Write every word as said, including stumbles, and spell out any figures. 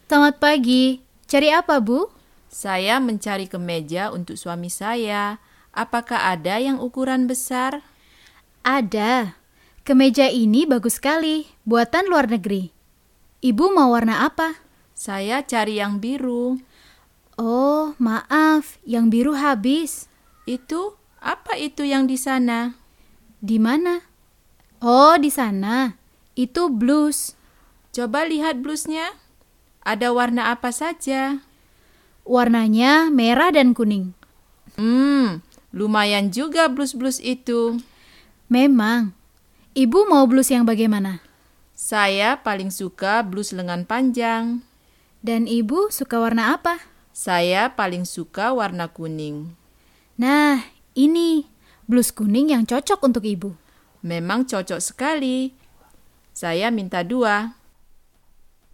Selamat pagi. Cari apa, Bu? Saya mencari kemeja untuk suami saya. Apakah ada yang ukuran besar? Ada. Kemeja ini bagus sekali, buatan luar negeri. Ibu mau warna apa? Saya cari yang biru. Oh, maaf, yang biru habis. Itu, apa itu yang di sana? Di mana? Oh, di sana. Itu blus. Coba lihat blusnya. Ada warna apa saja? Warnanya merah dan kuning. Hmm, lumayan juga blus-blus itu. Memang. Ibu mau blus yang bagaimana? Saya paling suka blus lengan panjang. Dan ibu suka warna apa? Saya paling suka warna kuning. Nah, ini blus kuning yang cocok untuk ibu. Memang cocok sekali. Saya minta dua.